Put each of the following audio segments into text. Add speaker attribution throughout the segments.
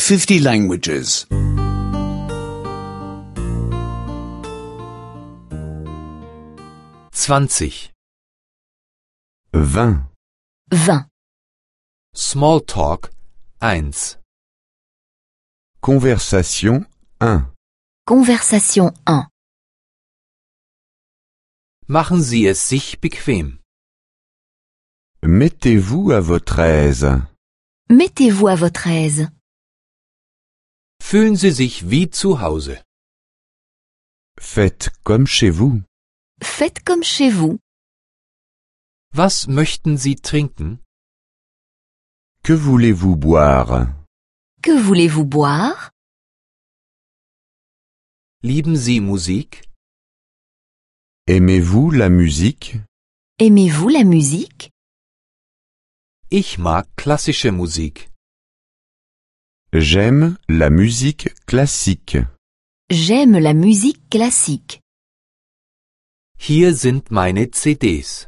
Speaker 1: 50 languages.
Speaker 2: 20.
Speaker 3: 20.
Speaker 4: 20.
Speaker 2: Small Talk 1.
Speaker 3: Conversation 1.
Speaker 4: Conversation 1.
Speaker 2: Machen Sie es sich bequem.
Speaker 3: Mettez-vous à votre aise.
Speaker 4: Mettez-vous à votre aise.
Speaker 2: Fühlen Sie sich wie zu Hause.
Speaker 3: Faites comme chez vous.
Speaker 4: Faites comme chez vous.
Speaker 2: Was möchten Sie trinken?
Speaker 3: Que voulez-vous boire?
Speaker 4: Que voulez-vous boire?
Speaker 2: Lieben Sie Musik?
Speaker 3: Aimez-vous la musique?
Speaker 4: Aimez-vous la musique?
Speaker 2: Ich mag klassische Musik.
Speaker 3: J'aime la musique classique.
Speaker 4: J'aime la musique classique.
Speaker 2: Hier sind meine CDs.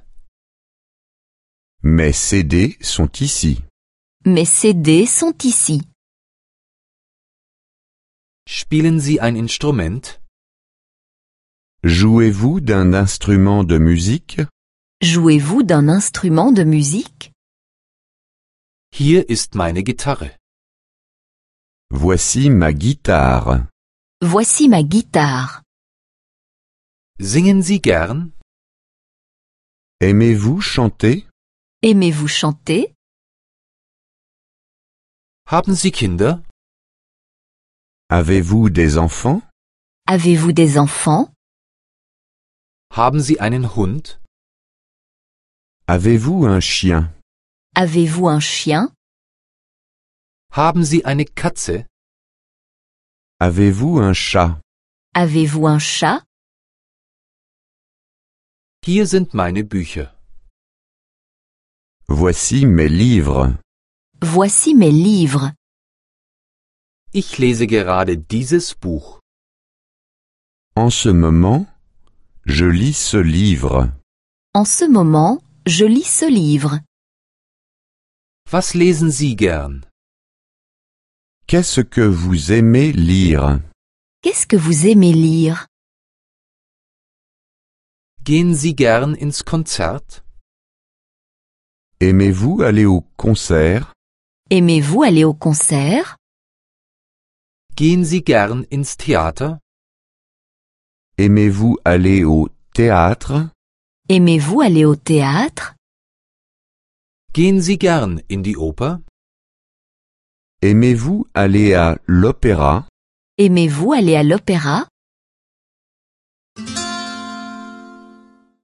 Speaker 3: Mes CD sont ici.
Speaker 4: Mes CD sont ici.
Speaker 2: Spielen Sie ein Instrument?
Speaker 3: Jouez-vous d'un instrument de musique?
Speaker 4: Jouez-vous d'un instrument de musique?
Speaker 2: Hier ist meine Gitarre.
Speaker 3: Voici ma guitare.
Speaker 4: Voici ma guitare.
Speaker 2: Singen Sie gern?
Speaker 3: Aimez-vous chanter?
Speaker 4: Aimez-vous chanter?
Speaker 2: Haben Sie Kinder?
Speaker 3: Avez-vous des enfants?
Speaker 4: Avez-vous des enfants?
Speaker 2: Haben Sie einen Hund?
Speaker 3: Avez-vous un chien?
Speaker 4: Avez-vous un chien?
Speaker 2: Haben Sie eine Katze?
Speaker 3: Avez-vous un chat?
Speaker 4: Avez-vous un chat?
Speaker 2: Hier sind meine Bücher.
Speaker 3: Voici mes livres.
Speaker 4: Voici mes livres.
Speaker 2: Ich lese gerade dieses Buch.
Speaker 3: En ce moment, je lis ce livre.
Speaker 4: En ce moment, je lis ce livre.
Speaker 2: Was lesen Sie gern?
Speaker 3: Qu'est-ce que vous aimez lire?
Speaker 4: Qu'est-ce que vous aimez lire?
Speaker 2: Gehen Sie gern ins Konzert?
Speaker 3: Aimez-vous aller au concert?
Speaker 4: Aimez-vous aller au concert?
Speaker 2: Gehen Sie gern ins Theater?
Speaker 3: Aimez-vous aller au théâtre?
Speaker 4: Aimez-vous aller au théâtre?
Speaker 2: Gehen Sie gern in die Oper?
Speaker 3: Aimez-vous aller à l'opéra?
Speaker 4: Aimez-vous aller à l'opéra?